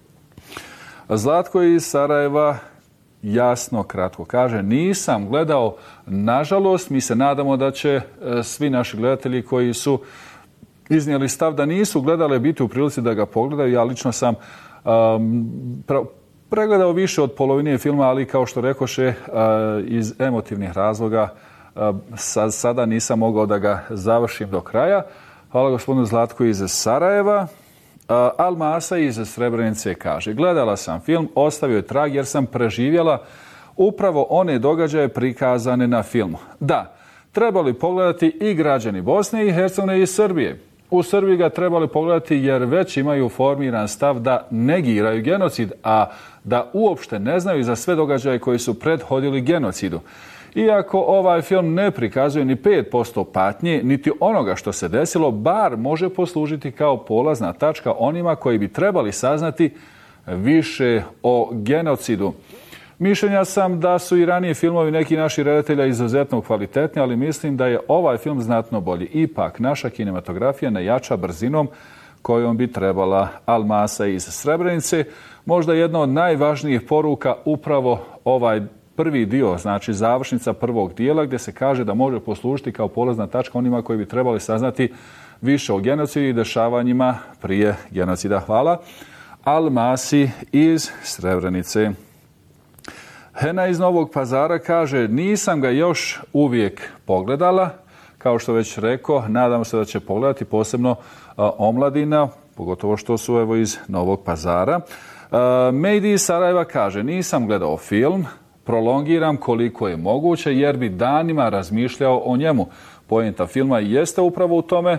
Zlatko iz Sarajeva jasno, kratko kaže: nisam gledao, nažalost. Mi se nadamo da će svi naši gledatelji koji su iznijeli stav da nisu gledale biti u prilici da ga pogledaju. Ja lično sam um, pra, pregledao više od polovine filma, ali kao što rekoše, uh, iz emotivnih razloga uh, sa, sada nisam mogao da ga završim do kraja. Hvala gospodinu Zlatku iz Sarajeva. Uh, Almasa iz Srebrenice kaže: gledala sam film, ostavio je trag jer sam preživjela upravo one događaje prikazane na filmu. Da, trebali pogledati i građani Bosne i Hercegovine i Srbije. U Srbiji ga trebali pogledati jer već imaju formiran stav da negiraju genocid, a da uopšte ne znaju za sve događaje koji su prethodili genocidu. Iako ovaj film ne prikazuje ni pet posto patnje, niti onoga što se desilo, bar može poslužiti kao polazna tačka onima koji bi trebali saznati više o genocidu. Mišljenja sam da su i ranije filmovi neki naši redatelja izuzetno kvalitetni, ali mislim da je ovaj film znatno bolji. Ipak, naša kinematografija ne jača brzinom kojom bi trebala. Almasa iz Srebrenice. Možda jedna od najvažnijih poruka upravo ovaj prvi dio, znači završnica prvog dijela, gdje se kaže da može poslužiti kao polazna tačka onima koji bi trebali saznati više o genocidu i dešavanjima prije genocida. Hvala. Almasi iz Srebrenice. Hena iz Novog Pazara kaže: nisam ga još uvijek pogledala. Kao što već rekao, nadam se da će pogledati, posebno a, omladina, pogotovo što su evo iz Novog Pazara. A, Mejdi iz Sarajeva kaže: nisam gledao film, prolongiram koliko je moguće jer bi danima razmišljao o njemu. Poenta filma jeste upravo u tome.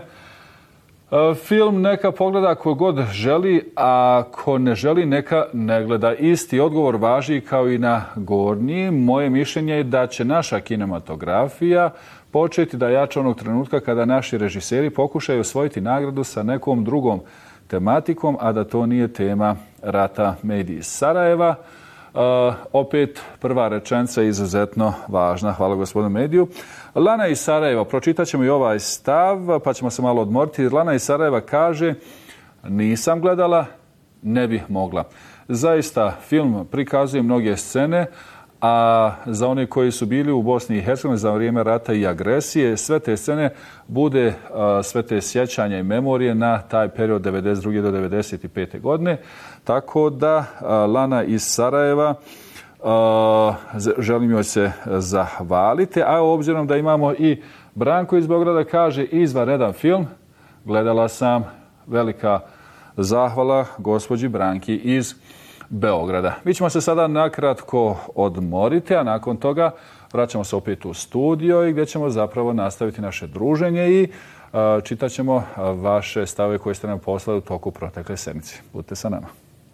Film neka pogleda ko god želi, a ko ne želi neka ne gleda. Isti odgovor važi kao i na gornji. Moje mišljenje je da će naša kinematografija početi da jača onog trenutka kada naši režiseri pokušaju osvojiti nagradu sa nekom drugom tematikom, a da to nije tema rata. Mejdi iz Sarajeva. Uh, opet prva rečenica je izuzetno važna. Hvala gospodinu Mediju. Lana iz Sarajeva, pročitat ćemo i ovaj stav, pa ćemo se malo odmoriti. Lana iz Sarajeva kaže: nisam gledala, ne bih mogla. Zaista, film prikazuje mnoge scene, a za one koji su bili u Bosni i Hercegovini za vrijeme rata i agresije, sve te scene bude, uh, sve te sjećanja i memorije na taj period devedeset druge do devedeset pete godine. Tako da uh, Lana iz Sarajeva, uh, želim joj se zahvaliti. A obzirom da imamo i Branko iz Beograda, kaže: izvanredan film, gledala sam, velika zahvala gospođi Branki iz Beograda. Mi ćemo se sada nakratko odmoriti, a nakon toga vraćamo se opet u studio i gdje ćemo zapravo nastaviti naše druženje i uh, čitat ćemo vaše stave koje ste nam poslali u toku protekle sedmice. Budite sa nama.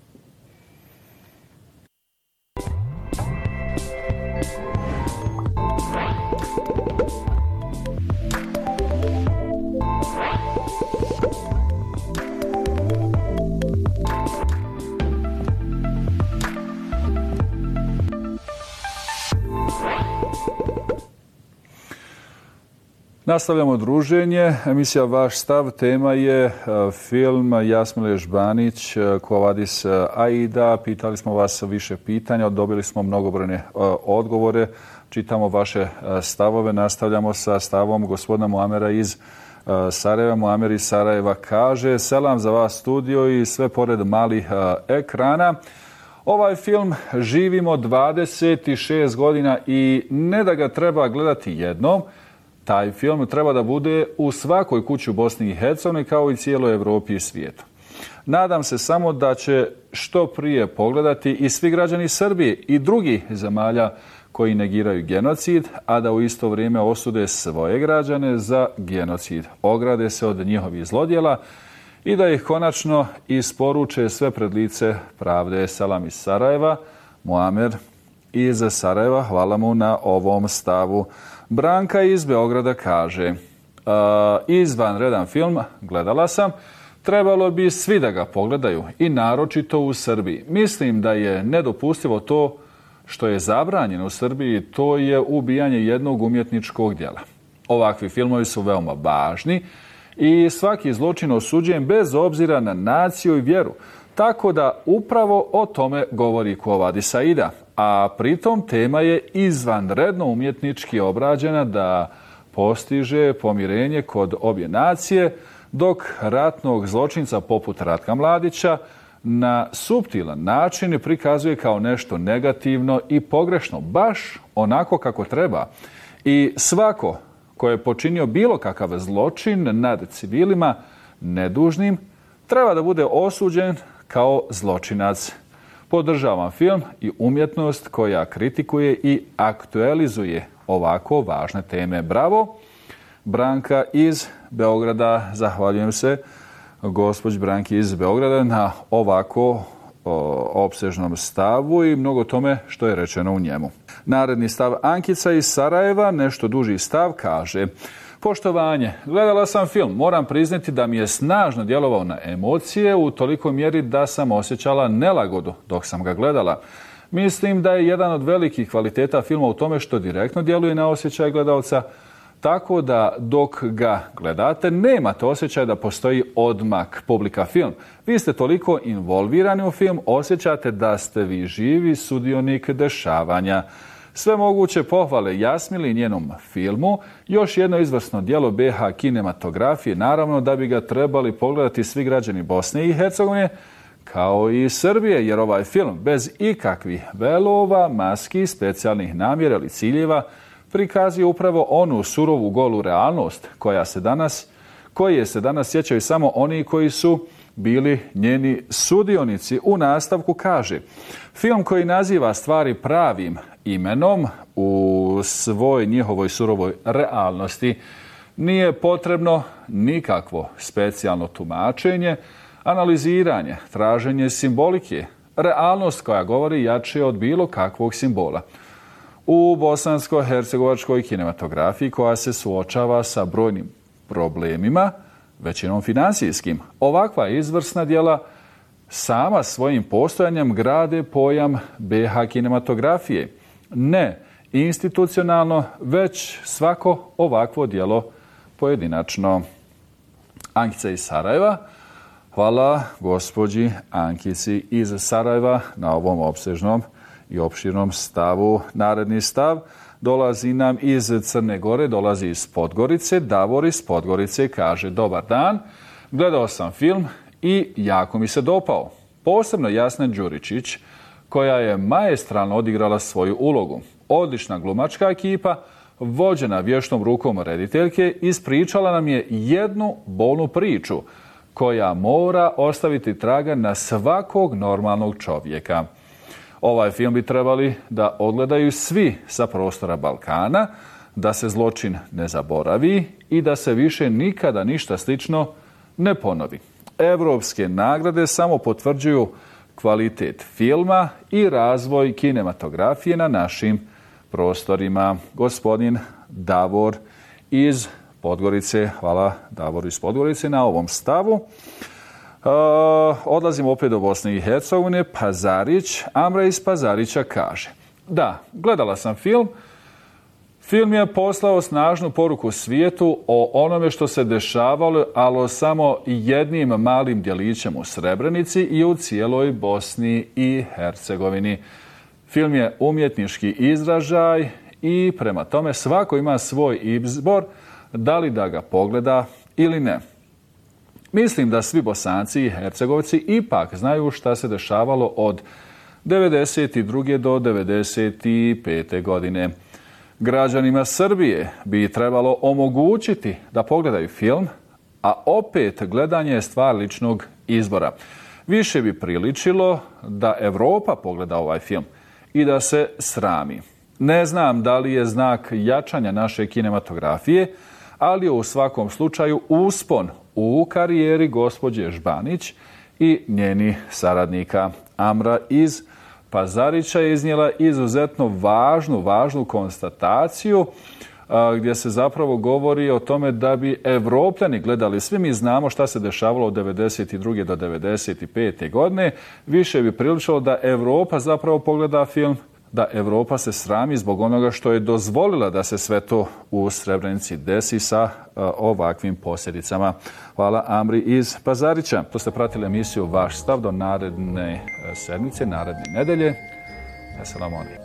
Nastavljamo druženje. Emisija Vaš stav. Tema je film Jasmile Žbanić, Quo Vadis Aida. Pitali smo vas više pitanja, dobili smo mnogobrojne odgovore. Čitamo vaše stavove. Nastavljamo sa stavom gospodina Muamera iz Sarajeva. Muamer iz Sarajeva kaže: selam za vas studio i sve pored malih ekrana. Ovaj film živimo dvadeset šest godina i ne da ga treba gledati jednom, taj film treba da bude u svakoj kući u Bosni i Hercegovini kao i cijeloj Evropi i svijetu. Nadam se samo da će što prije pogledati i svi građani Srbije i drugih zemalja koji negiraju genocid, a da u isto vrijeme osude svoje građane za genocid, ograde se od njihovih zlodjela i da ih konačno isporuče sve pred lice pravde. Salam iz Sarajeva. Muamer iz Sarajeva, hvala mu na ovom stavu. Branka iz Beograda kaže: izvanredan film, gledala sam, trebalo bi svi da ga pogledaju i naročito u Srbiji. Mislim da je nedopustivo to što je zabranjeno u Srbiji, to je ubijanje jednog umjetničkog djela. Ovakvi filmovi su veoma važni i svaki zločin osuđen bez obzira na naciju i vjeru. Tako da upravo o tome govori Quo Vadis Aida. A pritom tema je izvanredno umjetnički obrađena da postiže pomirenje kod obje nacije, dok ratnog zločinca poput Ratka Mladića na suptilan način prikazuje kao nešto negativno i pogrešno, baš onako kako treba. I svako ko je počinio bilo kakav zločin nad civilima nedužnim, treba da bude osuđen kao zločinac. Podržavam film i umjetnost koja kritikuje i aktualizuje ovako važne teme. Bravo! Branka iz Beograda, zahvaljujem se gospođi Branki iz Beograda na ovako o, opsežnom stavu i mnogo tome što je rečeno u njemu. Naredni stav Ankica iz Sarajeva, nešto duži stav, kaže: poštovanje, gledala sam film, moram priznati da mi je snažno djelovao na emocije u tolikoj mjeri da sam osjećala nelagodu dok sam ga gledala. Mislim da je jedan od velikih kvaliteta filma u tome što direktno djeluje na osjećaj gledalca, tako da dok ga gledate nemate osjećaj da postoji odmak publika film. Vi ste toliko involvirani u film, osjećate da ste vi živi sudionik dešavanja. Sve moguće pohvale Jasmili i njenom filmu. Još jedno izvrsno djelo be ha kinematografije, naravno da bi ga trebali pogledati svi građani Bosne i Hercegovine, kao i Srbije, jer ovaj film bez ikakvih velova, maski, specijalnih namjera ili ciljeva prikazuje upravo onu surovu golu realnost koja se danas, koje se danas sjećaju samo oni koji su bili njeni sudionici. U nastavku kaže: film koji naziva stvari pravim imenom u svoj njihovoj surovoj realnosti nije potrebno nikakvo specijalno tumačenje, analiziranje, traženje simbolike, realnost koja govori jače od bilo kakvog simbola. U bosansko-hercegovačkoj kinematografiji koja se suočava sa brojnim problemima, većinom financijskim, ovakva izvrsna djela sama svojim postojanjem grade pojam be ha kinematografije. Ne institucionalno, već svako ovakvo djelo pojedinačno. Ankica iz Sarajeva. Hvala gospođi Ankici iz Sarajeva na ovom opsežnom i opširnom stavu. Naredni stav dolazi nam iz Crne Gore, dolazi iz Podgorice. Davor iz Podgorice kaže: dobar dan, gledao sam film i jako mi se dopao. Posebno Jasna Đuričić, koja je maestralno odigrala svoju ulogu. Odlična glumačka ekipa, vođena vještom rukom rediteljke, ispričala nam je jednu bolnu priču koja mora ostaviti traga na svakog normalnog čovjeka. Ovaj film bi trebali da odgledaju svi sa prostora Balkana, da se zločin ne zaboravi i da se više nikada ništa slično ne ponovi. Evropske nagrade samo potvrđuju kvalitet filma i razvoj kinematografije na našim prostorima. Gospodin Davor iz Podgorice, hvala Davor iz Podgorice na ovom stavu. Uh, odlazimo opet do Bosne i Hercegovine. Pazarić, Amra iz Pazarića kaže: da, gledala sam film. Film je poslao snažnu poruku svijetu o onome što se dešavalo, ali samo jednim malim djelićem u Srebrenici i u cijeloj Bosni i Hercegovini. Film je umjetnički izražaj i prema tome svako ima svoj izbor da li da ga pogleda ili ne. Mislim da svi Bosanci i Hercegovci ipak znaju šta se dešavalo od devedeset druge do devedeset pete godine. Građanima Srbije bi trebalo omogućiti da pogledaju film, a opet gledanje je stvar ličnog izbora. Više bi priličilo da Evropa pogleda ovaj film i da se srami. Ne znam da li je znak jačanja naše kinematografije, ali je u svakom slučaju uspon u karijeri gospođe Žbanić i njeni saradnika. Amra iz Pazarića je iznijela izuzetno važnu, važnu konstataciju a, gdje se zapravo govori o tome da bi Evropljani gledali. Svi mi znamo šta se dešavalo od devedeset druge do devedeset pete godine. Više bi priličilo da Evropa zapravo pogleda film, da Evropa se srami zbog onoga što je dozvolila da se sve to u Srebrenici desi sa uh, ovakvim posljedicama. Hvala Amri iz Pazarića. To ste pratili emisiju Vaš stav do naredne uh, sedmice, naredne nedelje. Assalamu alaikum.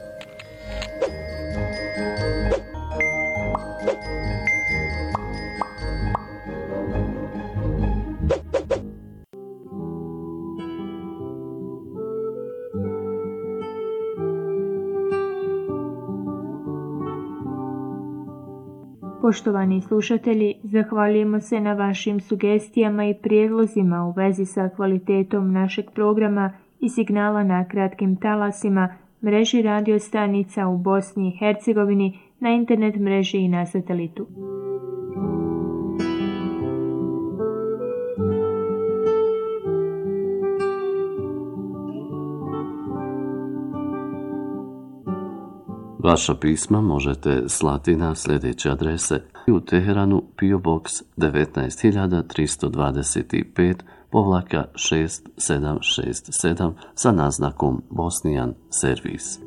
Poštovani slušatelji, zahvaljujemo se na vašim sugestijama i prijedlozima u vezi sa kvalitetom našeg programa i signala na kratkim talasima, mreži radio stanica u Bosni i Hercegovini, na internet mreži i na satelitu. Vaša pisma možete slati na sljedeće adrese: u Teheranu P O Box devetnaest hiljada tristo dvadeset pet povlaka šest sedam šest sedam sa naznakom Bosnian Servis.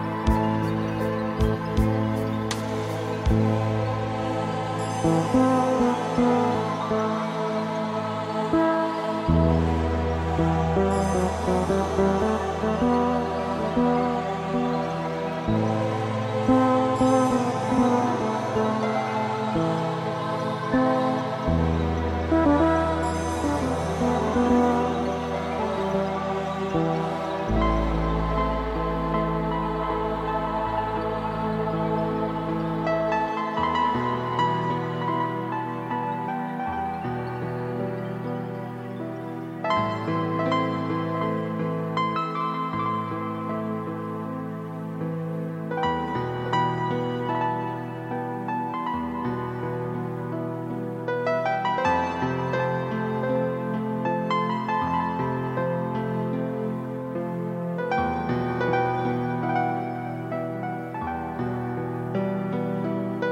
Thank you.